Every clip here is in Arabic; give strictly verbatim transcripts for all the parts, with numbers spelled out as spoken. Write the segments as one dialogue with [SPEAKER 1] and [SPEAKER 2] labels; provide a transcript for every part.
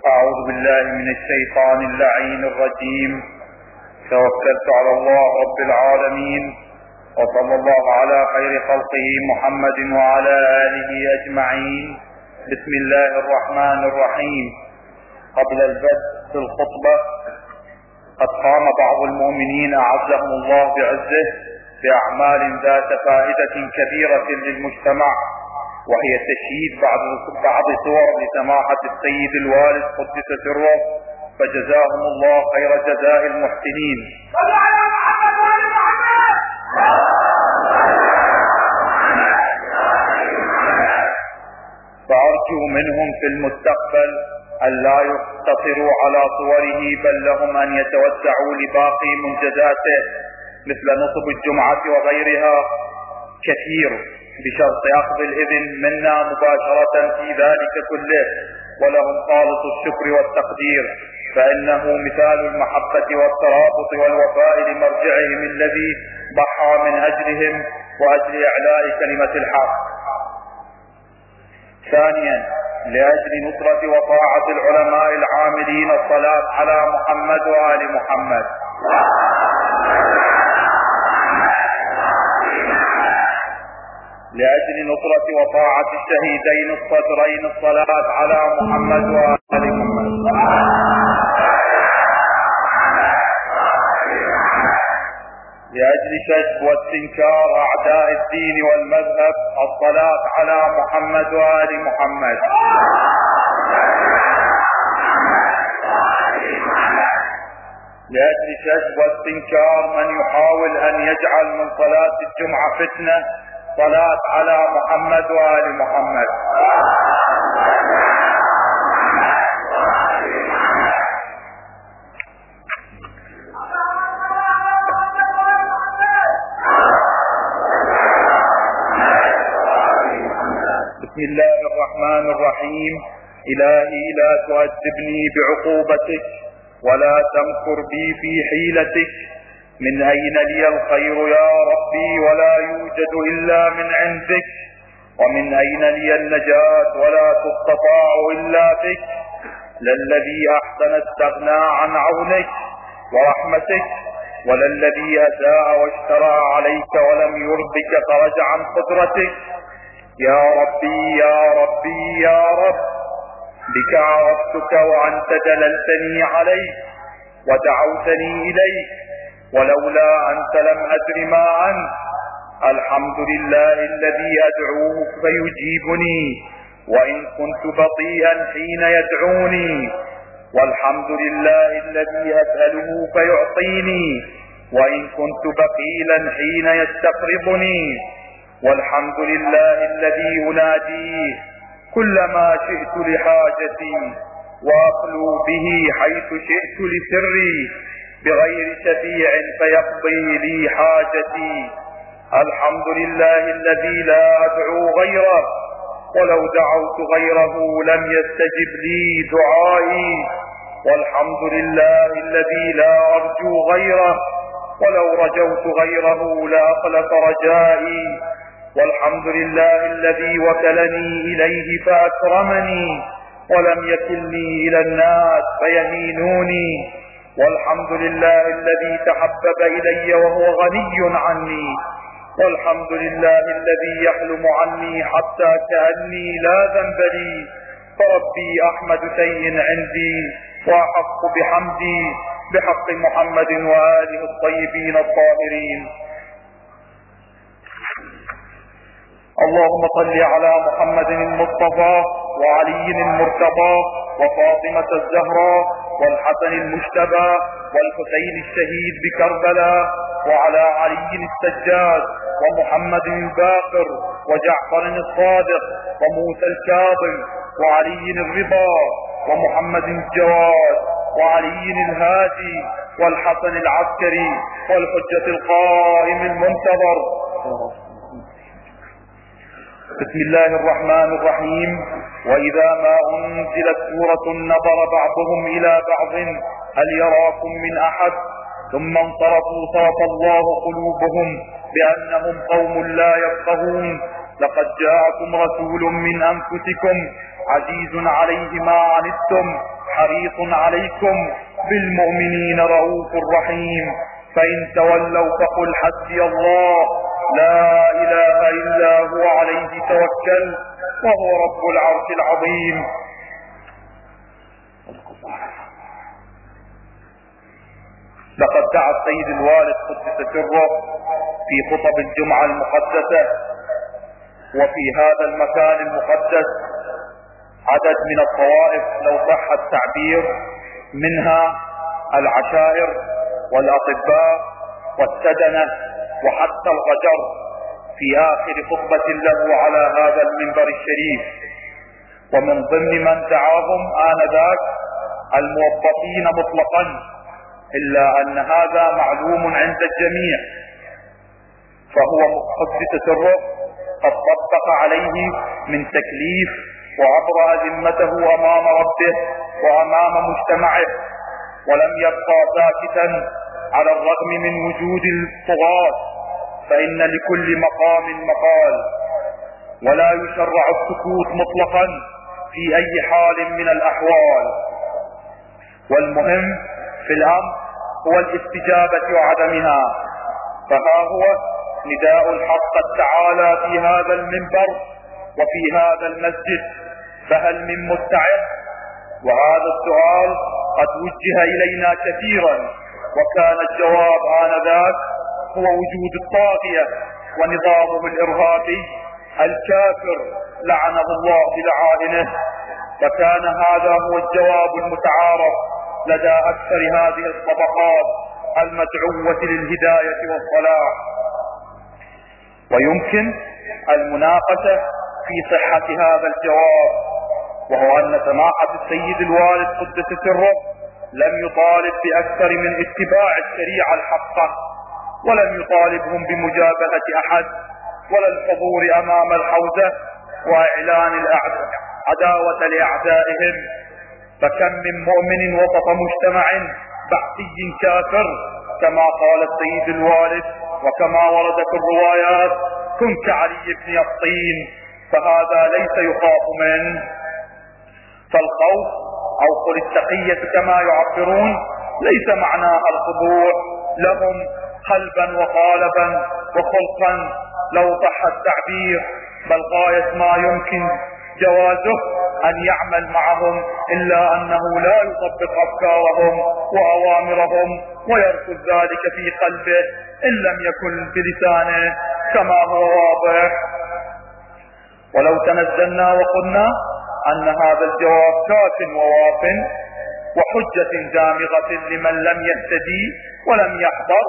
[SPEAKER 1] أعوذ بالله من الشيطان اللعين الرجيم. توكلت على الله رب العالمين، وصلى الله على خير خلقه محمد وعلى آله أجمعين. بسم الله الرحمن الرحيم. قبل البدء في الخطبة، قد قام بعض المؤمنين أعزهم الله بعزه بأعمال ذات فائدة كبيرة للمجتمع، وهي تشييد بعض بعض صور لسماحة السيد الوالد قدس سره، فجزاهم الله خير جزاء المحسنين. فأرجو منهم في المستقبل أن لا يقتصروا على صوره، بل لهم أن يتوسعوا لباقي منجزاته مثل نصب الجمعة وغيرها كثير، بشرط أخذ الإذن منا مباشرة في ذلك كله، ولهم خالص الشكر والتقدير، فإنه مثال المحبة والترابط والوفاء لمرجعهم الذي ضحى من أجلهم وأجل إعلاء كلمة الحق. ثانيا، لأجل نصرة وطاعة العلماء العاملين الصلاة على محمد وآل محمد. لأجل نصرة وطاعة الشهيدين الصدرين الصلاة على محمد وآل محمد. لأجل كشف واستنكار أعداء الدين والمذهب الصلاة على محمد وآل محمد. لأجل كشف واستنكار من يحاول أن يجعل من صلاة الجمعة فتنة، صلاة على محمد وآل محمد. بسم الله الرحمن الرحيم. إلهي لا تؤدبني بعقوبتك ولا تمكر بي في حيلتك. من أين لي الخير يا ربي ولا يوجد إلا من عندك، ومن أين لي النجاة ولا تستطاع إلا بك. للذي أحسن استغنى عن عونك ورحمتك، وللذي أساء واشترى عليك ولم يرضك خرج عن قدرتك. يا ربي يا ربي يا رب، بك عرفتك وأنت دللتني عليك ودعوتني إليك، ولولا أنت لم أدر ما أنت. الحمد لله الذي أدعوه فيجيبني وإن كنت بطيئا حين يدعوني، والحمد لله الذي أسأله فيعطيني وإن كنت بخيلا حين يستقرضني، والحمد لله الذي أناديه كلما شئت لحاجتي وأخلو به حيث شئت لسري، بغير شفيع فيقضي لي حاجتي. الحمد لله الذي لا أدعو غيره، ولو دعوت غيره لم يستجب لي دعائي. والحمد لله الذي لا أرجو غيره، ولو رجوت غيره لأخلف رجائي. والحمد لله الذي وكلني إليه فأكرمني، ولم يكلني إلى الناس فيهينوني. والحمد لله الذي تحبب إلي وهو غني عني. والحمد لله الذي يحلم عني حتى كأني لا ذنب لي. فربي أحمد شيء عندي وأحق بحمدي بحق محمد وآله الطيبين الطاهرين. اللهم صل على محمد المصطفى وعلي المرتضى وفاطمة الزهراء والحسن المجتبى والحسين الشهيد بكربلاء وعلى علي السجاد ومحمد الباقر وجعفر الصادق وموسى الكاظم وعلي الرضا ومحمد الجواد وعلي الهادي والحسن العسكري والحجة القائم المنتظر. بسم الله الرحمن الرحيم. وإذا ما أنزلت سورة نظر بعضهم إلى بعض هل يراكم من أحد، ثم انصرفوا صرف الله قلوبهم بأنهم قوم لا يفقهون. لقد جاءكم رسول من أنفسكم عزيز عليه ما عنتم حريص عليكم بالمؤمنين رؤوف رحيم فإن تولوا فقل حسبي الله لا إله إلا هو عليه توكل وهو رب العرش العظيم. لقد دعا السيد الوالد قدس سره في خطب الجمعة المقدسة وفي هذا المكان المقدس عدد من الطوائف لو صح التعبير، منها العشائر والأطباء والسدنة وحتى الغجر، في آخر خطبة له على هذا المنبر الشريف. ومن ضمن من دعاهم آنذاك الموظفين مطلقا، إلا أن هذا معلوم عند الجميع، فهو قدس سره قد طبق عليه من تكليف وعبر أذمته أمام ربه وأمام مجتمعه، ولم يبقى ساكتا على الرغم من وجود الطغاة، فإن لكل مقام مقال، ولا يشرع السكوت مطلقا في أي حال من الأحوال. والمهم في الأمر هو الاستجابة وعدمها. فها هو نداء الحق تعالى في هذا المنبر وفي هذا المسجد، فهل من مستعد؟ وهذا السؤال قد وجه إلينا كثيرا، وكان الجواب آنذاك هو وجود الطاغية ونظامه الإرهابي الكافر لعنه الله بلعائنه، فكان هذا هو الجواب المتعارف لدى أكثر هذه الطبقات المدعوة للهداية والصلاح. ويمكن المناقشة في صحة هذا الجواب، وهو أن سماحة السيد الوالد قدس سره لم يطالب بأكثر من اتباع الشريعة الحقة، ولم يطالبهم بمجابهة أحد ولا الحضور أمام الحوزة وإعلان العداوة لأعدائهم. فكم من مؤمن وسط مجتمع بعثي كافر كما قال السيد الوالد وكما ورد في الروايات كن كعلي بن الطين، فهذا ليس يخاف منه. فالخوف أو قل التقية كما يعبرون ليس معناها الخضوع لهم قلبا وقالبا وخلقا لو صح التعبير، بل غاية ما يمكن جوازه أن يعمل معهم، إلا أنه لا يطبق أفكارهم وأوامرهم ويرفض ذلك في قلبه إن لم يكن بلسانه كما هو واضح. ولو تنزلنا وقلنا أن هذا الجواب كاف وواف وحجة دامغة لمن لم يهتدي ولم يحضر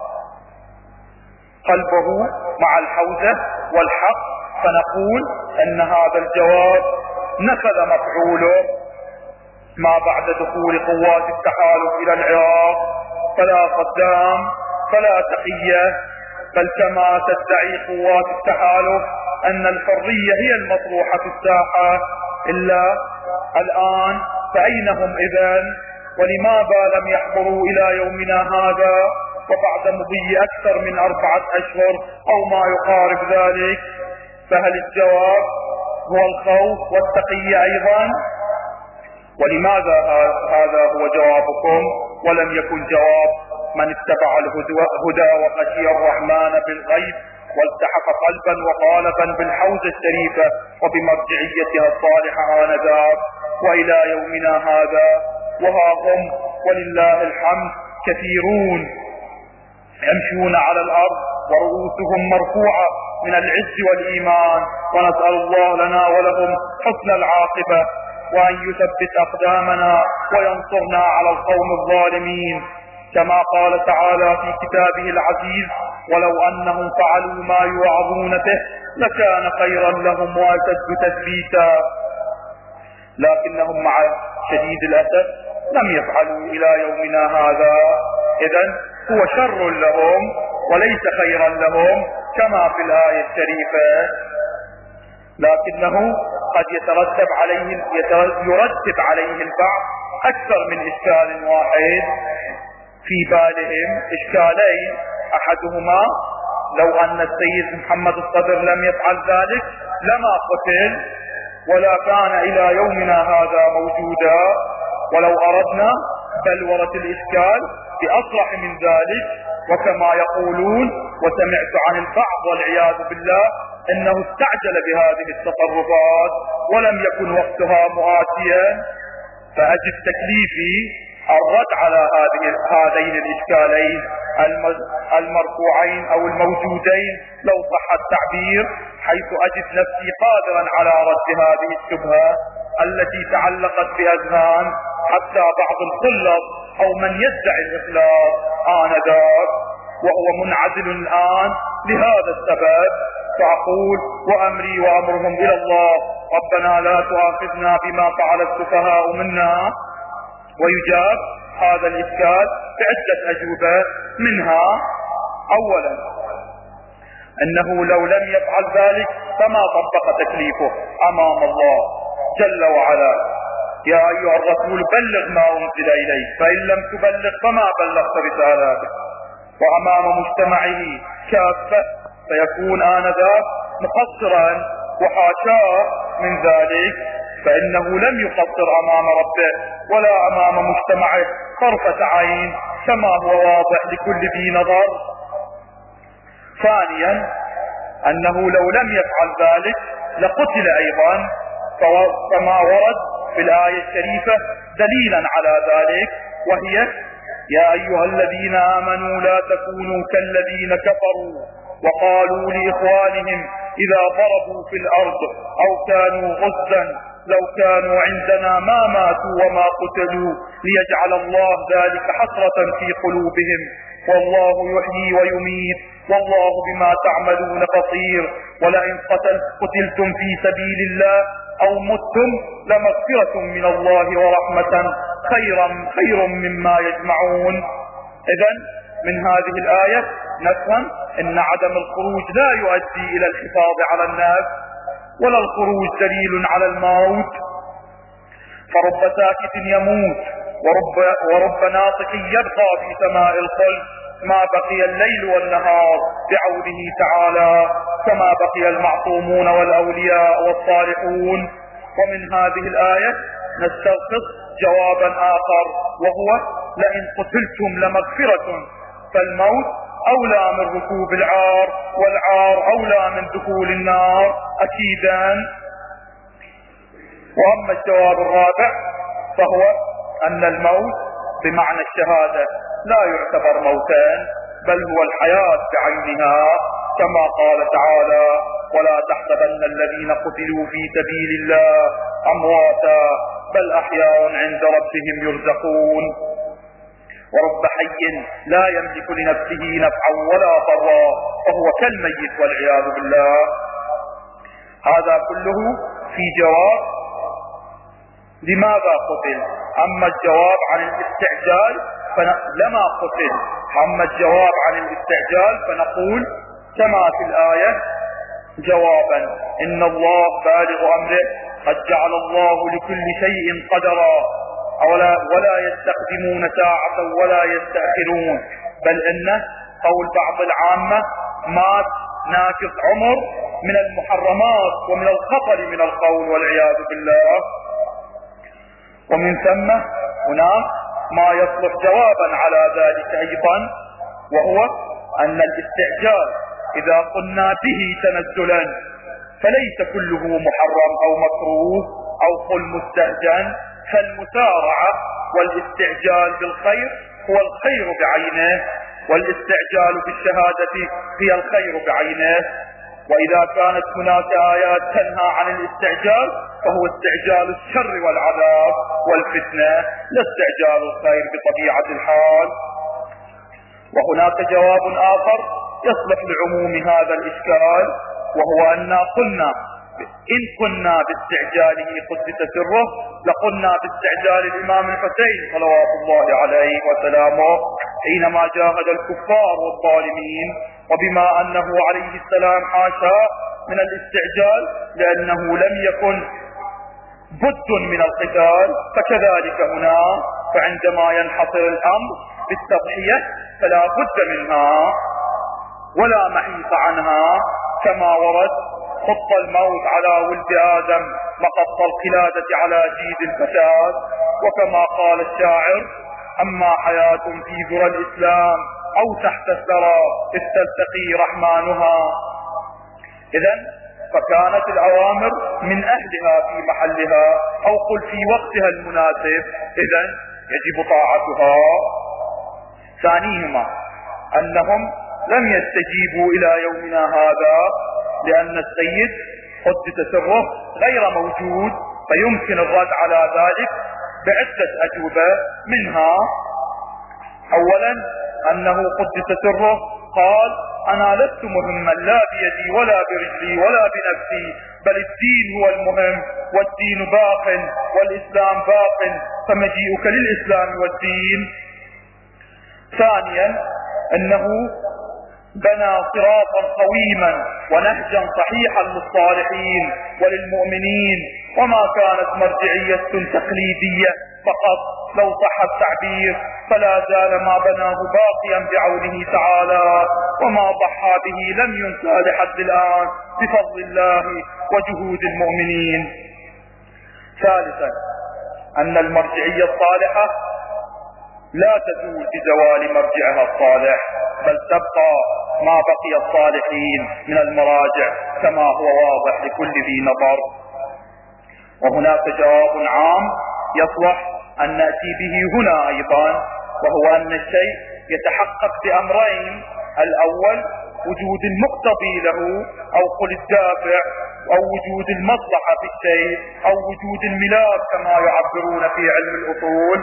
[SPEAKER 1] قلبه مع الحوزة والحق، فنقول أن هذا الجواب نفذ مفعوله ما بعد دخول قوات التحالف إلى العراق، فلا صدام فلا تقية، بل كما تدعي قوات التحالف أن الحرية هي المطروحة في الساحة، إلا الآن فأين هم إذن؟ ولماذا لم يحضروا إلى يومنا هذا وبعد مضي أكثر من أربعة أشهر أو ما يقارب ذلك؟ فهل الجواب هو الخوف والتقية أيضا؟ ولماذا هذا هو جوابكم ولم يكن جواب من اتبع الهدى وخشي الرحمن بالغيب والتحف قلبا وقالبا بالحوزة الشريفة وبمرجعيتها الصالحة آنذاك وإلى يومنا هذا؟ وها هم ولله الحمد كثيرون يمشون على الأرض ورؤوسهم مرفوعة من العز والإيمان، ونسأل الله لنا ولهم حسن العاقبة وأن يثبت أقدامنا وينصرنا على القوم الظالمين، كما قال تعالى في كتابه العزيز ولو أنهم فعلوا ما يوعظون به لكان خيرا لهم وأشد تثبيتا، لكنهم مع شديد الأسف لم يفعلوا إلى يومنا هذا. إذن هو شر لهم وليس خيرا لهم كما في الآية الشريفة، لكنه قد يترتب عليه يرتب عليه البعض أكثر من إشكال واحد في بالهم، إشكالين، أحدهما لو أن السيد محمد الصدر لم يفعل ذلك لما قتل ولا كان إلى يومنا هذا موجودا، ولو أردنا بلورة الإشكال بأصرح من ذلك، وكما يقولون وسمعت عن البعض والعياذ بالله انه استعجل بهذه التصرفات ولم يكن وقتها مؤاتيا، فأجد تكليفي الرد على هذه هذين الإشكالين المرفوعين أو الموجودين لو صح التعبير، حيث أجد نفسي قادرا على رد هذه الشبهة التي تعلقت بأذهان حتى بعض الخلط أو من يدعي الإخلاص آنذاك وهو منعزل الآن لهذا السبب. فأقول وأمري وأمرهم إلى الله، ربنا لا تؤاخذنا بما فعل السفهاء منا. ويجاب هذا الإشكال بعدة أجوبة، منها أولا أنه لو لم يفعل ذلك فما طبق تكليفه أمام الله جل وعلا. يا أيها الرسول بلغ ما أنزل إليك، فإن لم تبلغ فما بلغت رسالته. وأمام مجتمعه كافة فيكون آنذاك مقصرا، وحاشاه من ذلك، فإنه لم يقصر أمام ربه ولا أمام مجتمعه طرفة عين كما هو واضح لكل ذي نظر. ثانيا أنه لو لم يفعل ذلك لقتل أيضا، فما ورد في الآية الشريفة دليلا على ذلك، وهي يا أيها الذين آمنوا لا تكونوا كالذين كفروا وقالوا لإخوانهم إذا ضربوا في الأرض أو كانوا غزا لو كانوا عندنا ما ماتوا وما قتلوا ليجعل الله ذلك حسرة في قلوبهم والله يحيي ويميت والله بما تعملون بصير ولئن قتل قتلتم في سبيل الله أو متم لمغفرة من الله ورحمة خيرا خير مما يجمعون. إذن من هذه الآية نفهم أن عدم الخروج لا يؤدي إلى الحفاظ على الناس، ولا الخروج دليل على الموت، فرب ساكت يموت ورب, ورب ناطق يبقى في سماء الخلق ما بقي الليل والنهار بعوده تعالى، كما بقي المعصومون والأولياء والصالحون. ومن هذه الآية نستلخص جوابا آخر، وهو لئن قتلتم لمغفرة، فالموت أولى من ركوب العار، والعار أولى من دخول النار أكيدا. وأما الجواب الرابع فهو أن الموت بمعنى الشهادة لا يعتبر موتا، بل هو الحياة بعينها، كما قال تعالى ولا تحسبن الذين قتلوا في سبيل الله أمواتا بل أحياء عند ربهم يرزقون. ورب حي لا يملك لنفسه نفعا ولا ضرا فهو كالميت والعياذ بالله. هذا كله في جواب لماذا قتل. أما الجواب عن الاستعجال فلما قتل، أما الجواب عن الاستعجال فنقول كما في الآية جوابا إن الله بالغ أمره قد جعل الله لكل شيء قدرا ولا, ولا يستقدمون ساعة ولا يستأخرون، بل إنه قول بعض العامة مات ناقص عمر من المحرمات ومن الخطر من القول والعياذ بالله. ومن ثم هناك ما يصلح جوابا على ذلك أيضا، وهو أن الاستعجال إذا قلنا به تنزلا فليس كله محرم أو مكروه أو قل مستهجن، فالمسارعة والاستعجال بالخير هو الخير بعينه، والاستعجال بالشهادة هي الخير بعينه. وإذا كانت هناك آيات تنهى عن الاستعجال فهو استعجال الشر والعذاب والفتنة لا استعجال الخير بطبيعة الحال. وهناك جواب آخر يصلح لعموم هذا الإشكال، وهو أننا قلنا إن كنا باستعجاله قدس سره لقلنا باستعجال الإمام الحسين صلوات الله عليه وسلامه حينما جاهد الكفار والظالمين، وبما أنه عليه السلام حاشا من الاستعجال لأنه لم يكن بد من القتال، فكذلك هنا فعندما ينحصر الأمر بالتضحية فلا بد منها ولا محيص عنها، كما ورد خط الموت على ولد آدم مقص القلادة على جيد الفساد، وكما قال الشاعر: أما حياة في ذرى الإسلام أو تحت الثرى إذ تلتقي رحمانها. إذن فكانت الأوامر من أهلها في محلها، أو قل في وقتها المناسب، إذن يجب طاعتها. ثانيهما أنهم لم يستجيبوا إلى يومنا هذا، لأن السيد قدس سره غير موجود، فيمكن الرد على ذلك بعدة أجوبة. منها: أولا أنه قدس سره قال: أنا لست مهما لا بيدي ولا برجلي ولا بنفسي، بل الدين هو المهم، والدين باق والإسلام باق، فمجيئك للإسلام والدين. ثانيا أنه بنى صراطا قويما ونهجا صحيحا للصالحين وللمؤمنين، وما كانت مرجعية تقليدية فقط لو صح التعبير، فلا زال ما بناه باقيا بعونه تعالى، وما ضحى به لم ينسى لحد الآن بفضل الله وجهود المؤمنين. ثالثا أن المرجعية الصالحة لا تزول بزوال مرجعها الصالح، بل تبقى ما بقي الصالحين من المراجع، كما هو واضح لكل ذي نظر. وهناك جواب عام يصلح أن نأتي به هنا أيضا، وهو أن الشيء يتحقق بأمرين: الأول وجود المقتضي له، أو قل الدافع، أو وجود المصلحة في الشيء، أو وجود الملاك كما يعبرون في علم الأصول.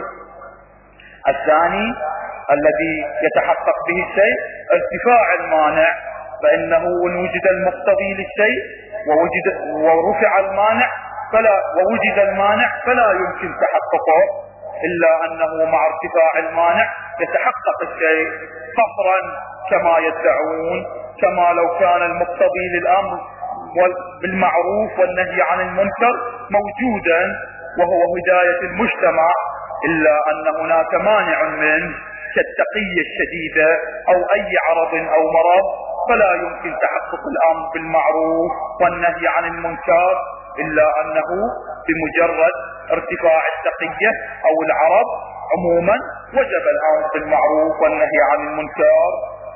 [SPEAKER 1] الثاني الذي يتحقق به الشيء ارتفاع المانع، فإنه إن وجد المقتضي للشيء ووجد ورفع المانع فلا ووجد المانع فلا يمكن تحققه، إلا أنه مع ارتفاع المانع يتحقق الشيء فخرا كما يدعون، كما لو كان المقتضي للأمر بالمعروف والنهي عن المنكر موجودا وهو هداية المجتمع، إلا أن هناك مانع منه كالتقية الشديدة أو أي عرض أو مرض، فلا يمكن تحقق الأمر بالمعروف والنهي عن المنكر، إلا أنه بمجرد ارتفاع التقية أو العرض عموما وجب الأمر بالمعروف والنهي عن المنكر.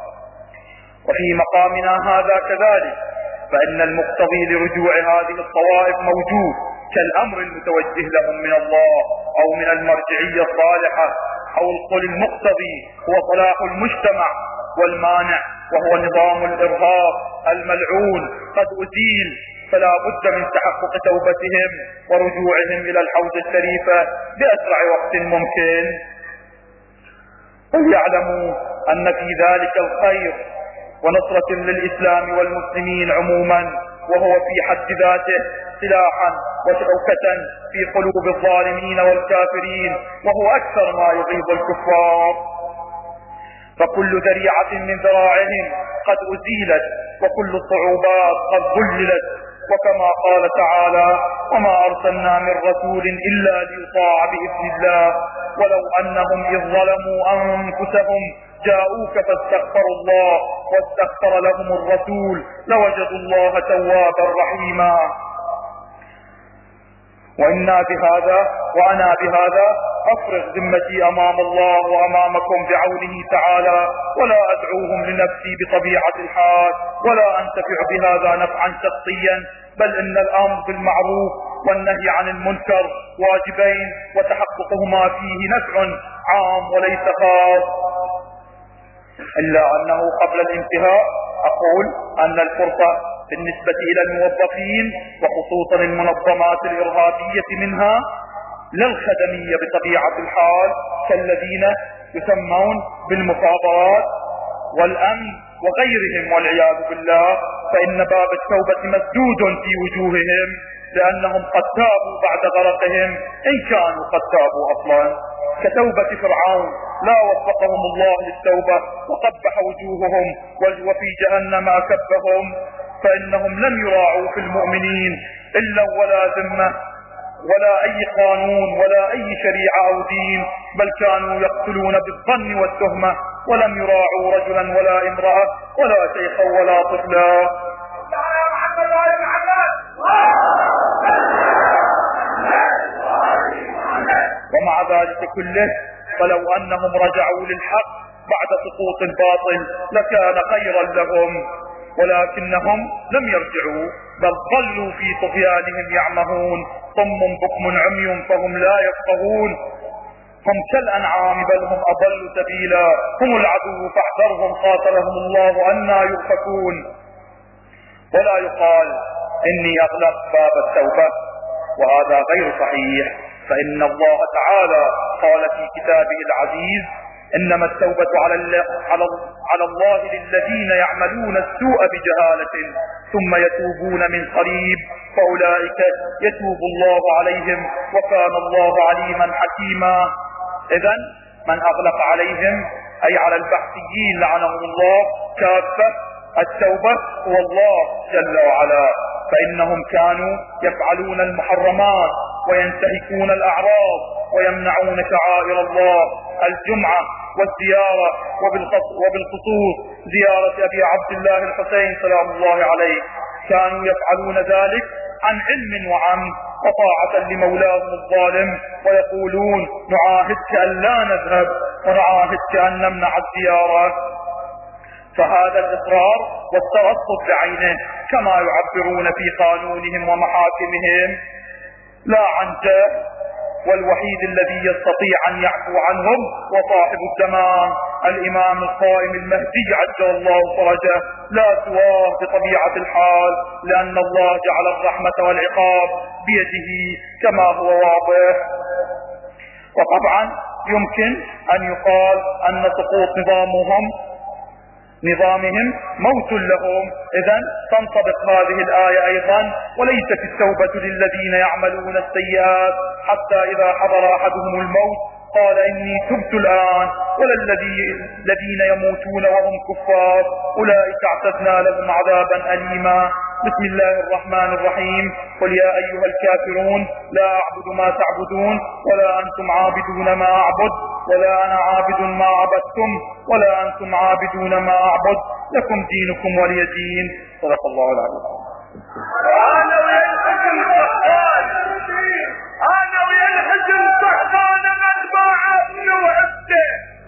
[SPEAKER 1] وفي مقامنا هذا كذلك، فإن المقتضي لرجوع هذه الطوائف موجود، كالأمر المتوجه لهم من الله أو من المرجعية الصالحة، أو القول المقتضي هو صلاح المجتمع، والمانع وهو نظام الإرهاب الملعون قد أزيل، فلا بد من تحقق توبتهم ورجوعهم إلى الحوزة الشريفة بأسرع وقت ممكن. وليعلموا أن في ذلك الخير ونصرة للإسلام والمسلمين عموما، وهو في حد ذاته سلاحا وشوكة في قلوب الظالمين والكافرين، وهو أكثر ما يغيظ الكفار. فكل ذريعة من ذراعهم قد أزيلت، وكل الصعوبات قد ذللت، وكما قال تعالى: وما أرسلنا من رسول إلا ليطاع بإذن الله ولو أنهم إذ ظلموا أنفسهم جاءوك فاستغفروا الله واستغفر لهم الرسول لوجدوا الله توابا رحيما. وإنا بهذا وأنا بهذا أفرغ ذمتي أمام الله وأمامكم بعونه تعالى، ولا أدعوهم لنفسي بطبيعة الحال، ولا أنتفع بهذا نفعا شخصيا، بل إن الأمر بالمعروف والنهي عن المنكر واجبين، وتحققهما فيه نفع عام وليس خاص. إلا أنه قبل الانتهاء أقول أن الفرصة بالنسبة إلى الموظفين وخصوصا المنظمات الإرهابية منها للخدمية بطبيعة الحال، كالذين يسمون بالمخابرات والأمن وغيرهم والعياذ بالله، فإن باب التوبة مسدود في وجوههم، لأنهم قد تابوا بعد غرقهم إن كانوا قد تابوا أصلا، كتوبة فرعون لا وفقهم الله للتوبة وقبح وجوههم وفي جهنم أكبهم، فإنهم لم يراعوا في المؤمنين إلا ولا ذمة ولا أي قانون ولا أي شريعة أو دين، بل كانوا يقتلون بالظن والتهمة، ولم يراعوا رجلا ولا امرأة ولا شيخا ولا طفلا. ومع ذلك كله فلو أنهم رجعوا للحق بعد سقوط الباطل لكان خيرا لهم، ولكنهم لم يرجعوا بل ظلوا في طغيانهم يعمهون، صم بكم عمي فهم لا يفقهون، هم كالأنعام بل هم أضل سبيلا، هم العدو فاحذرهم قاتلهم الله أنى يؤفكون. ولا يقال إني أغلق باب التوبة، وهذا غير صحيح، فإن الله تعالى قال في كتابه العزيز: إنما التوبة على الله, على, على الله للذين يعملون السوء بجهالة ثم يتوبون من قريب فأولئك يتوب الله عليهم وكان الله عليما حكيما. إذن من أغلق عليهم أي على البحثيين لعنهم الله كافة التوبة هو الله جل وعلا، فإنهم كانوا يفعلون المحرمات وينتهكون الأعراض ويمنعون شعائر الله، الجمعة والزيارة، وبالخصوص زيارة أبي عبد الله الحسين سلام الله عليه، كانوا يفعلون ذلك عن علم وعمد وطاعة لمولاهم الظالم، ويقولون: نعاهدك أن لا نذهب ونعاهدك أن نمنع الزيارة. فهذا الإصرار والترصد بعينه كما يعبرون في قانونهم ومحاكمهم لا عن جاه، والوحيد الذي يستطيع أن يعفو عنهم وصاحب الزمان الإمام القائم المهدي عجل الله فرجه، لا سواه بطبيعة الحال، لأن الله جعل الرحمة والعقاب بيده كما هو واضح. وطبعا يمكن أن يقال أن سقوط نظامهم نظامهم موت لهم، إذن تنطبق هذه الآية أيضا: وليست التوبة للذين يعملون السيئات حتى إذا حضر أحدهم الموت قال إني تبت الآن، ولا الذين يموتون وهم كفار أولئك اعتدنا لهم عذابا أليما. بسم الله الرحمن الرحيم: قل يا أيها الكافرون لا أعبد ما تعبدون ولا أنتم عابدون ما أعبد ولا أنا عابد ما عبدتم ولا أنتم عابدون ما أعبد لكم دينكم ولي دين. صدق الله العظيم.
[SPEAKER 2] أنا وينحجم صحبان أنا وينحجم صحبان من ما عبن وعبته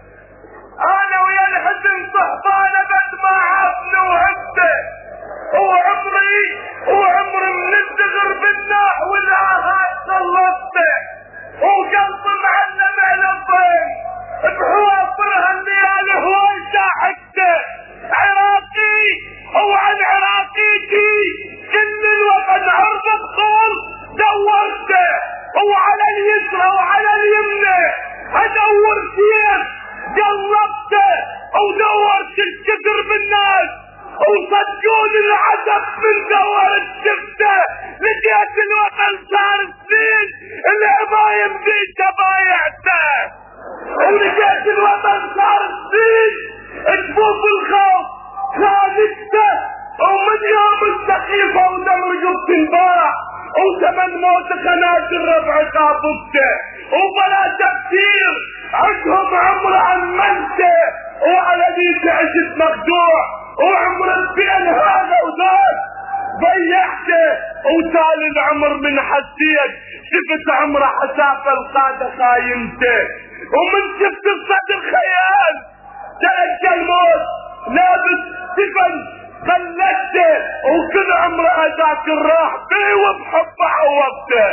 [SPEAKER 2] أنا وينحجم صحبان من ما عبن وعبته هو عمري هو عمري من الدغر بالناح والآهات صلبته وقلب معلم على الضيم بحواصرها الليالي هو شاحته عراقي هو عن عراقيتي كل الوطن عرض الخول دورته هو على اليسرى وعلى اليمنى ادور فيه قلبته ودورت الكتر بالناس وصدقوني العدد من دورت شفته لقيت الوطن صار سنين العبايم دي تبايعته ولقيت الوطن صار سنين تفوق الخوف خالقته ومن يوم السخيفة ودم رقبت انباع وثمن موت خناجر ربع قاببته وبلا تفكير عندهم عمر عن منته وعلى ديك عشت مخدوع وعمر البين هذا وذاك ضيعته وتالي العمر من حسيت شفت عمره حساب القادة خايمته ومن شفت الصدر خيال تلقى الموت لابس سفن خلته وكل عمره هذاك الراح بيه وبحبه عوضته.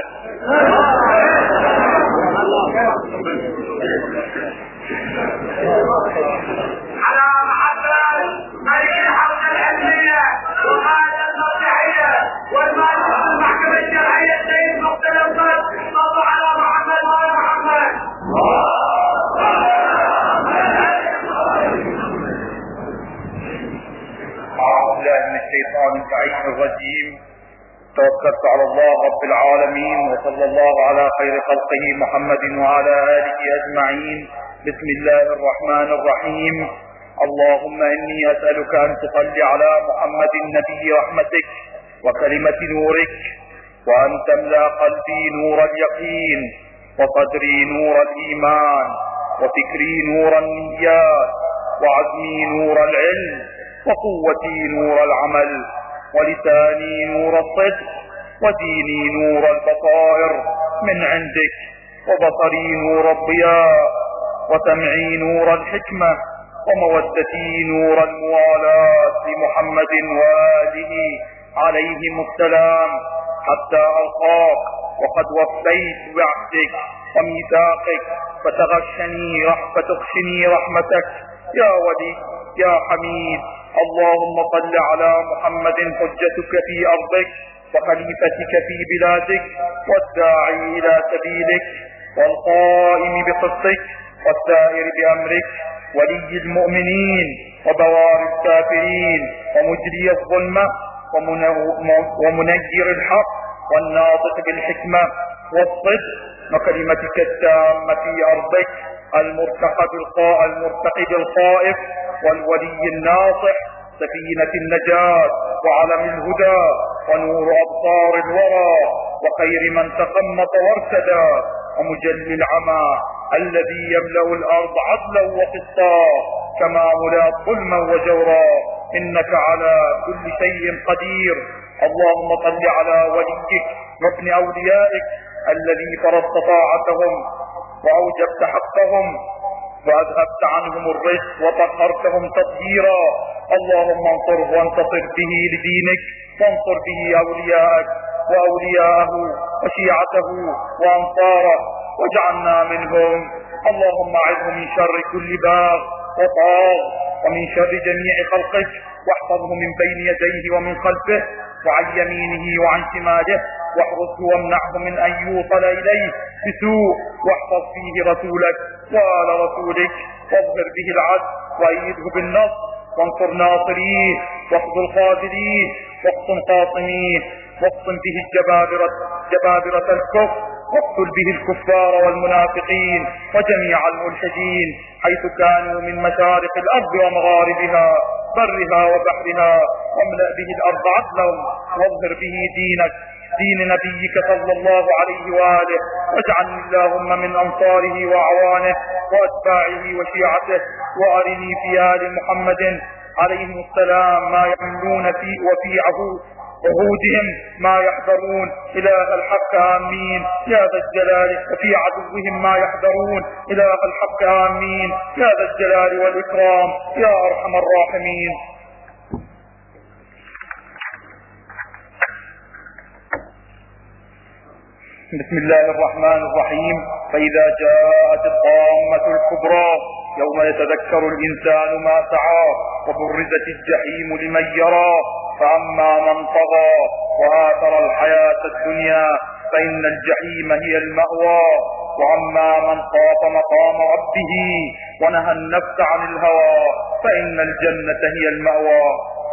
[SPEAKER 2] على محمد مليء حول العلمية وقال المرجعية والمالك المحكمة الشرعية السيد مقتدى الصدر صلوا على محمد وعلى محمد.
[SPEAKER 1] أعوذ بالله من الشيطان اللعين الرجيم. توكلت على الله رب العالمين وصلى الله على خير خلقه محمد وعلى آله أجمعين. بسم الله الرحمن الرحيم. اللهم إني أسألك أن تصلي على محمد نبي رحمتك وكلمة نورك، وأن تملأ قلبي نور اليقين وصدري نور الإيمان وفكري نور النيات وعزمي نور العلم وقوتي نور العمل ولساني نور الصدق وديني نور البصائر من عندك، وبصري نور الضياء، وسمعي نور الحكمة، ومودتي نور الموالاة لمحمد وآله عليهم السلام، حتى ألقاك وقد وفيت بعهدك وميثاقك، فتغشني فتغشني رحمتك يا ولي يا حميد. اللهم صل على محمد حجتك في أرضك وخليفتك في بلادك، والداعي إلى سبيلك، والقائم بقسطك، والسائر بأمرك، ولي المؤمنين وبوار الكافرين، ومجري الظلمة ومنير الحق، والناطق بالحكمة والصدق، وكلمتك التامة في أرضك، المرتقب المرتقب الخائف، والولي الناصح، سفينة النجاة وعلم الهدى، ونور أبصار الورى، وخير من تقمط وارتدى، ومجلي العمى الذي يملأ الأرض عدلا وقسطا، كما ملا ظلما وجورا، إنك على كل شيء قدير. اللهم صل على وليك وابن أوليائك الذي فرضت طاعتهم وأوجبت حقهم وأذهبت عنهم الرزق وطهرتهم تطهيرا. اللهم انصره وانتصر به لدينك، وانصر به أولياءك وأولياءه وشيعته وأنصاره، واجعلنا منهم. اللهم أعذه من شر كل باغ وطاغ، ومن شر جميع خلقك، واحفظه من بين يديه ومن خلفه وعن يمينه وعن شماله، واحرسه وامنعه من أن يوصل إليه بسوء، واحفظ فيه رسولك وآل رسولك، واظهر به العدل وأيده بالنصر، وانصر ناصريه، واخذل خاذليه، واقسم قاصميه، واقسم به الجبابرة جبابرة الكفر، واقتل به الكفار والمنافقين وجميع الملحدين حيث كانوا من مشارق الأرض ومغاربها، برها وبحرها، واملأ به الأرض عدلا، واظهر به دينك دين نبيك صلى الله عليه وآله، واجعلني اللهم من أنصاره وأعوانه وأتباعه وشيعته، وأرني في آل محمد عليهم السلام ما يحملون في وفيعه عهودهم ما يحذرون إله الحق آمين يا ذا الجلال، وفي عدوهم ما يحذرون إله الحق آمين يا ذا الجلال والإكرام يا أرحم الراحمين. بسم الله الرحمن الرحيم. فإذا جاءت الطامة الكبرى يوم يتذكر الإنسان ما سعى، وبرزت الجحيم لمن يرى، فأما من طغى وآثر الحياة الدنيا فإن الجحيم هي المأوى، وأما من خاف مقام ربه ونهى النفس عن الهوى فإن الجنة هي المأوى.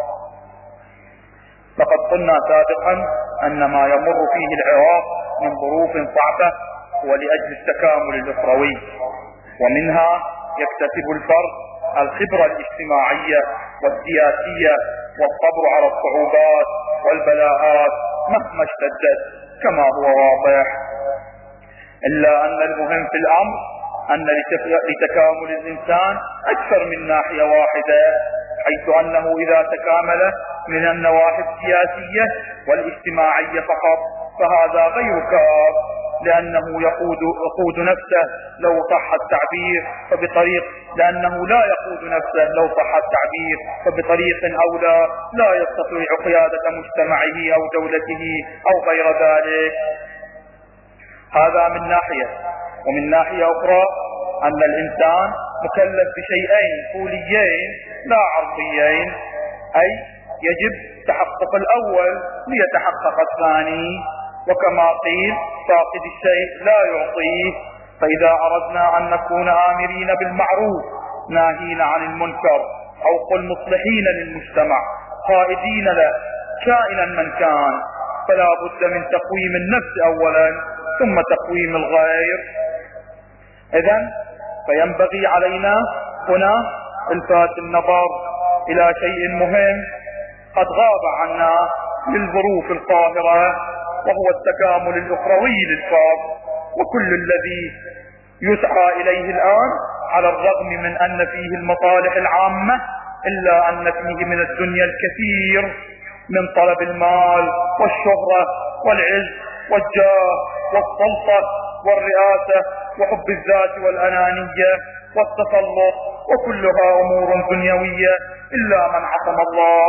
[SPEAKER 1] لقد قلنا سابقا أن ما يمر فيه العراق من ظروف صعبة هو لأجل التكامل الأخروي، ومنها يكتسب الفرد الخبرة الاجتماعية والسياسية والصبر على الصعوبات والبلاءات مهما اشتدت كما هو واضح، إلا أن المهم في الأمر أن لتكامل الإنسان أكثر من ناحية واحدة، حيث أنه إذا تكامل من النواحي السياسية والاجتماعية فقط فهذا غير كاف، لأنه يقود, يقود نفسه لو صح التعبير فبطريق لأنه لا يقود نفسه لو صح التعبير فبطريق أولى لا يستطيع قيادة مجتمعه أو دولته أو غير ذلك. هذا من ناحية، ومن ناحية أخرى أن الإنسان مكلف بشيئين طوليين لا عرضيين، أي يجب تحقق الأول ليتحقق الثاني، وكما قيل فاقد الشيء لا يعطيه. فإذا أردنا أن نكون آمرين بالمعروف ناهين عن المنكر أو قل مصلحين للمجتمع قائدين له كائنا من كان، فلا بد من تقويم النفس أولا ثم تقويم الغير. إذن فينبغي علينا هنا الفات النظر إلى شيء مهم قد غاب عنا للظروف القاهرة، وهو التكامل الأخروي للفرد، وكل الذي يسعى إليه الآن على الرغم من أن فيه المصالح العامة إلا أن فيه من الدنيا الكثير من طلب المال والشهرة والعز والجاه والسلطة والرئاسة وحب الذات والأنانية والتسلط، وكلها أمور دنيوية إلا من عصم الله.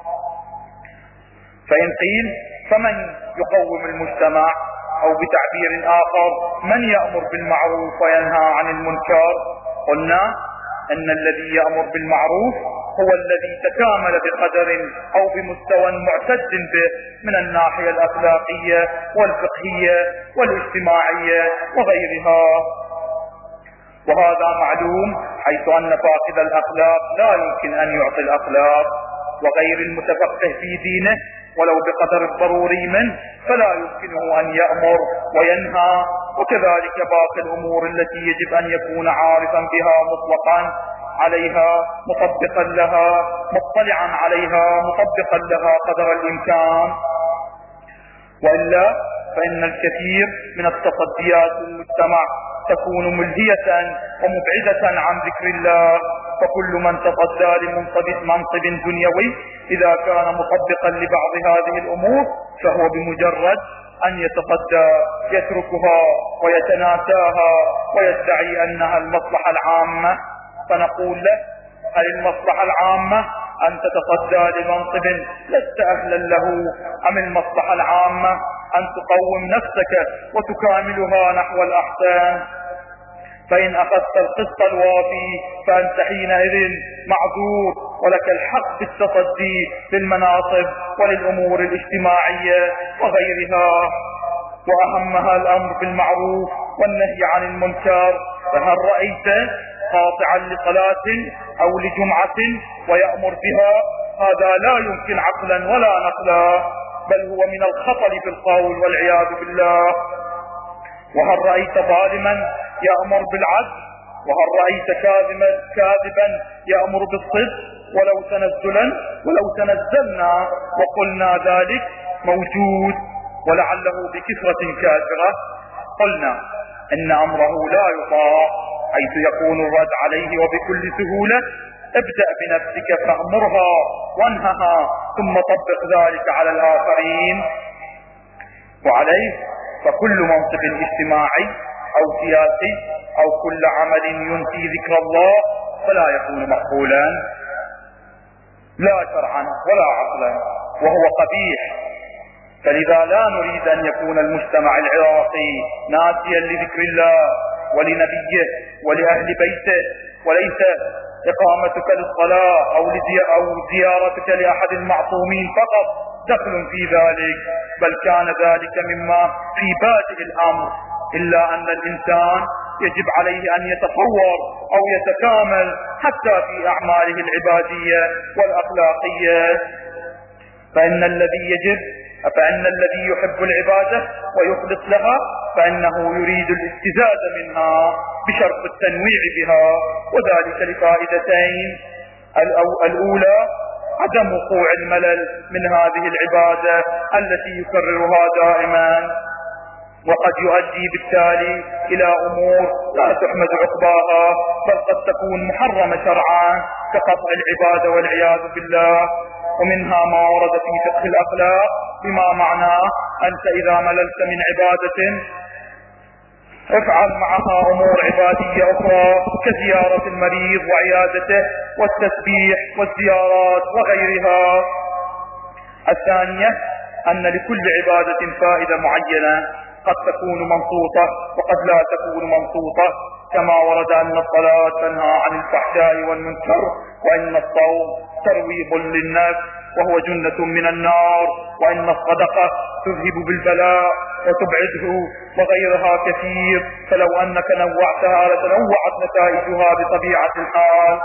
[SPEAKER 1] فإن قيل فمن يقوم المجتمع، أو بتعبير آخر من يأمر بالمعروف وينهى عن المنكر؟ قلنا أن الذي يأمر بالمعروف هو الذي تكامل بقدر أو بمستوى معتد به من الناحية الأخلاقية والفقهية والاجتماعية وغيرها، وهذا معلوم حيث أن فاقد الأخلاق لا يمكن أن يعطي الأخلاق، وغير المتفقه في دينه ولو بقدر الضروري منه فلا يمكنه أن يأمر وينهى، وكذلك باقي الأمور التي يجب أن يكون عارفا بها مطلقا عليها مطبقا لها مطلعا عليها مطبقا لها قدر الإمكان. وإلا فإن الكثير من التصديات للمجتمع تكون ملهية ومبعدة عن ذكر الله، فكل من تصدى لمنصب دنيوي إذا كان مطبقا لبعض هذه الأمور فهو بمجرد أن يتصدى يتركها ويتناساها ويدعي أنها المصلحة العامة، فنقول له: هل المصلحة العامة أن تتصدى لمنصب لست أهلا له، أم المصلحة العامة أن تقوم نفسك وتكاملها نحو الأحسن؟ فإن أخذت القسط الوافي فأنت حينئذ معذور، ولك الحق بالتصدي للمناصب وللأمور الاجتماعية وغيرها، وأهمها الأمر بالمعروف والنهي عن المنكر. فهل رأيت قاطعا لصلاة أو لجمعة ويأمر بها؟ هذا لا يمكن عقلا ولا نقلا، بل هو من الخطر في القول والعياذ بالله. وهل رأيت ظالما يأمر بالعدل؟ وهل رأيت كاذبا كاذبا يأمر بالصدق ولو تنزلا ولو تنزلنا وقلنا ذلك موجود ولعله بكثرة كاثرة، قلنا إن أمره لا يطاع، حيث يكون الرد عليه وبكل سهولة: ابدأ بنفسك فأمرها وانهها ثم طبق ذلك على الآخرين. وعليه فكل منصب اجتماعي أو سياسي أو كل عمل ينفي ذكر الله فلا يكون مقبولا لا شرعا ولا عقلا، وهو قبيح. فلذا لا نريد أن يكون المجتمع العراقي ناسيا لذكر الله ولنبيه ولأهل بيته، وليس إقامتك للصلاة أو, أو زيارتك لأحد المعصومين فقط دخل في ذلك، بل كان ذلك مما في بادئ الأمر، إلا أن الإنسان يجب عليه أن يتطور أو يتكامل حتى في أعماله العبادية والأخلاقية. فإن الذي يجب فإن الذي يحب العبادة ويخلص لها فإنه يريد الاستزادة منها بشرط التنويع بها، وذلك لفائدتين: الأولى عدم وقوع الملل من هذه العبادة التي يكررها دائما، وقد يؤدي بالتالي إلى أمور لا تحمد عقباها بل قد تكون محرمة شرعا كقطع العبادة والعياذ بالله. ومنها ما ورد في فقه الأخلاق بما معناه: أنت إذا مللت من عبادة افعل معها أمور عبادية أخرى كزيارة المريض وعيادته والتسبيح والزيارات وغيرها. الثانية أن لكل عبادة فائدة معينة قد تكون منصوصة وقد لا تكون منصوصة، كما ورد أن الصلاة تنهى عن الفحشاء والمنكر، وإن الصوم ترويض للنفس وهو جنة من النار، وإن الصدقة تذهب بالبلاء وتبعده، وغيرها كثير. فلو أنك نوعتها لتنوعت نتائجها بطبيعة الحال.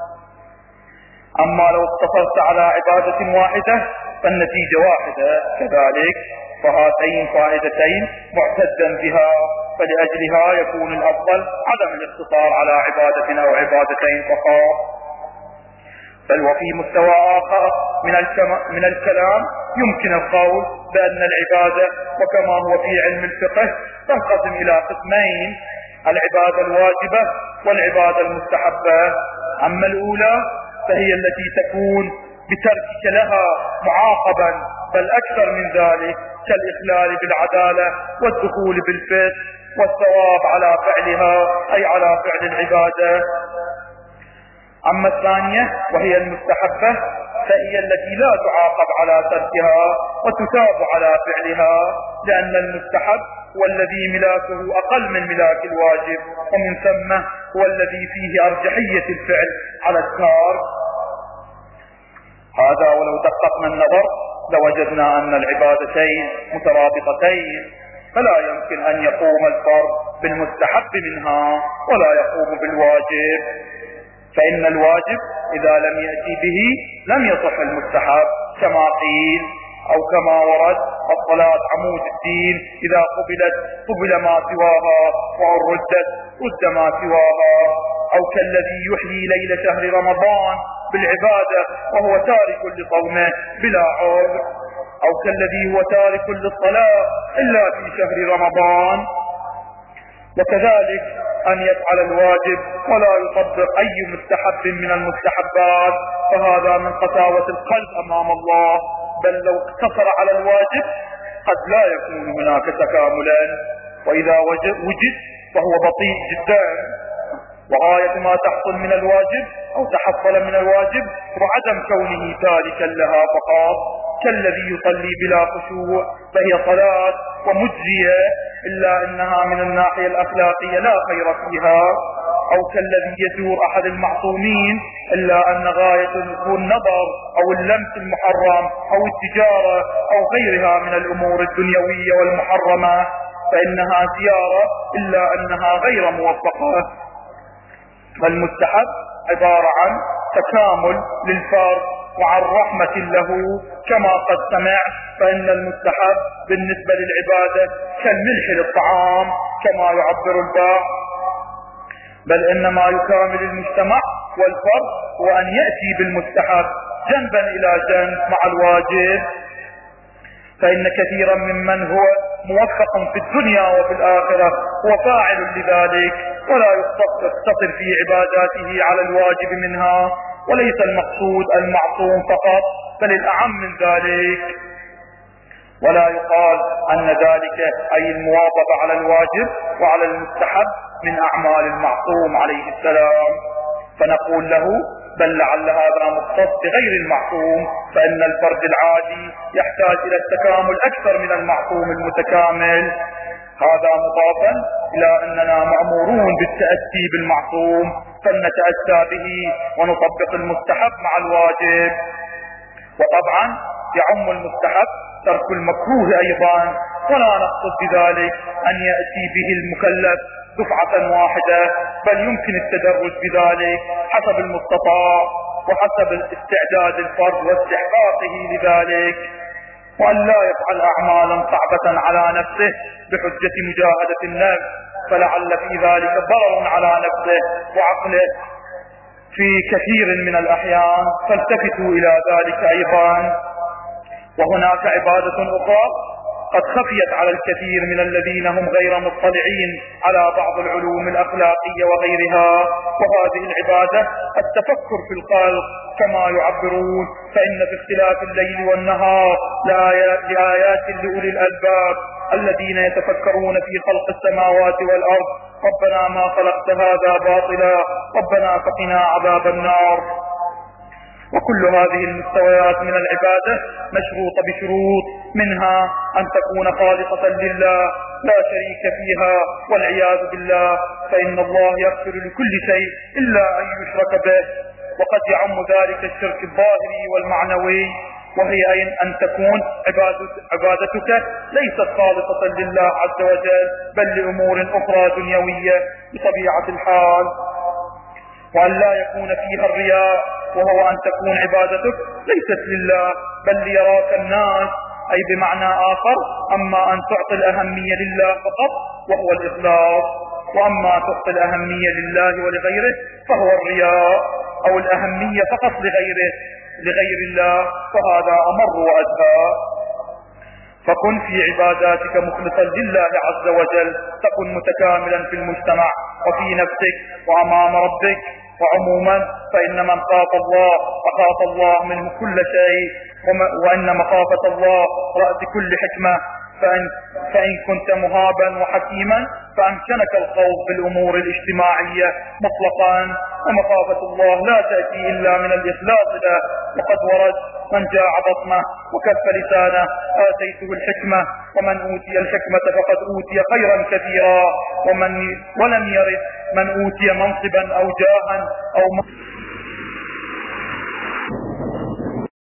[SPEAKER 1] أما لو اقتصرت على عبادة واحدة فالنتيجة واحدة كذلك، فهاتين فائدتين معتدا بها، فلأجلها يكون الأفضل عدم الاقتصار على عبادة أو عبادتين فقط. بل وفي مستوى آخر من, من الكلام يمكن القول بأن العبادة، وكما هو في علم الفقه، تنقسم إلى قسمين: العبادة الواجبة والعبادة المستحبة. أما الأولى فهي التي تكون بتركك لها معاقبا، بل أكثر من ذلك، كالإخلال بالعدالة والدخول بالفسق والثواب على فعلها أي على فعل العبادة. أما الثانية وهي المستحبة فهي التي لا تعاقب على تركها وتثاب على فعلها، لأن المستحب هو الذي ملاكه أقل من ملاك الواجب، ومن ثم هو الذي فيه أرجحية الفعل على التارك. هذا ولو دققنا النظر لوجدنا أن العبادتين مترابطتين، فلا يمكن أن يقوم الفرد بالمستحب منها ولا يقوم بالواجب، فإن الواجب إذا لم يأتي به لم يصح المستحب كما قيل، أو كما ورد الصلاة عمود الدين، إذا قبلت قبل ما سواها وإن ردت رد ما سواها، أو كالذي يحيي ليل شهر رمضان بالعبادة وهو تارك لصومه بلا عذر، أو كالذي هو تارك للصلاة إلا في شهر رمضان. وكذلك أن يفعل الواجب ولا يطبق أي مستحب من المستحبات، فهذا من قساوة القلب أمام الله، بل لو اقتصر على الواجب قد لا يكون هناك تكاملا، وإذا وجد فهو بطيء جدا. وغاية ما تحصل من الواجب أو تحصل من الواجب وعدم كونه تاركا لها فقط، كالذي يصلي بلا خشوع فهي صلاة ومجزية إلا أنها من الناحية الأخلاقية لا خير فيها، أو كالذي يزور أحد المعصومين إلا أن غايته هو النظر أو اللمس المحرم أو التجارة أو غيرها من الأمور الدنيوية والمحرمة، فإنها زيارة إلا أنها غير موفقة. فالمستحب عبارة عن تكامل للفرد وعن رحمة له، كما قد سمع فإن المستحب بالنسبة للعبادة كالملح للطعام كما يعبر البعض، بل إنما يكامل المجتمع والفرد هو أن يأتي بالمستحب جنبا إلى جنب مع الواجب، فإن كثيرا ممن هو موفق في الدنيا وفي الآخرة هو فاعل لذلك، ولا يقتصر في عباداته على الواجب منها، وليس المقصود المعصوم فقط بل الأعم من ذلك. ولا يقال أن ذلك أي المواظبة على الواجب وعلى المستحب من أعمال المعصوم عليه السلام، فنقول له بل لعل هذا مختص بغير المعصوم، فإن الفرد العادي يحتاج إلى التكامل أكثر من المعصوم المتكامل. هذا مضافا إلى أننا مأمورون بالتأسي بالمعصوم فلنتأسى به ونطبق المستحب مع الواجب. وطبعا يعم المستحب ترك المكروه أيضا، ولا نقصد بذلك أن يأتي به المكلف دفعة واحدة، بل يمكن التدرج بذلك حسب المستطاع وحسب استعداد الفرد واستحقاقه لذلك، وأن لا يفعل أعمالا صعبة على نفسه بحجة مجاهدة النفس، فلعل في ذلك ضرر على نفسه وعقله في كثير من الأحيان، فالتفتوا إلى ذلك أيضا. وهناك عبادة أخرى قد خفيت على الكثير من الذين هم غير مطلعين على بعض العلوم الأخلاقية وغيرها، وهذه العبادة التفكر في الخلق كما يعبرون، فإن في اختلاف الليل والنهار لآيات لأولي الألباب الذين يتفكرون في خلق السماوات والأرض ربنا ما خلقت هذا باطلا ربنا فقنا عذاب النار. وكل هذه المستويات من العبادة مشروطة بشروط، منها أن تكون خالصة لله لا شريك فيها والعياذ بالله، فإن الله يغفر لكل شيء إلا أن يشرك به، وقد يعم ذلك الشرك الظاهري والمعنوي، وهي أن تكون عبادتك ليست خالصة لله عز وجل بل لأمور أخرى دنيوية بطبيعة الحال، وأن لا يكون فيها الرياء، وهو أن تكون عبادتك ليست لله بل ليراك الناس، أي بمعنى آخر أما أن تعطي الأهمية لله فقط وهو الإخلاص، وأما تعطي الأهمية لله ولغيره فهو الرياء، أو الأهمية فقط لغيره لغير الله، فهذا أمر وأدهى. فكن في عباداتك مخلصا لله عز وجل، تكن متكاملا في المجتمع وفي نفسك وأمام ربك، وعموما فإن من خاف الله أخاف الله منه كل شيء، وإن مخافة الله رأس كل حكمة، فإن, فإن كنت مهابا وحكيما فأمكنك الخوض بالأمور الاجتماعية مطلقا، ومخافة الله لا تأتي إلا من الإخلاص له. وقد ورد: من جاع بطنه وكف لسانه آتيته الحكمة، ومن أوتي الحكمة فقد أوتي خيرا كثيرا، ومن ولم يرد من أوتي منصبا أو جاها أو